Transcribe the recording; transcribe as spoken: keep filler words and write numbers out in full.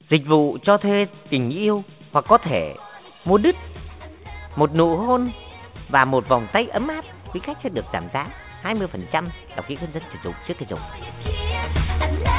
Dịch vụ cho thuê tình yêu hoặc có thể mua đứt một nụ hôn và một vòng tay ấm áp. Quý khách sẽ được giảm giá hai mươi phần trăm. Đọc kỹ hướng dẫn sử dụng trước khi dùng.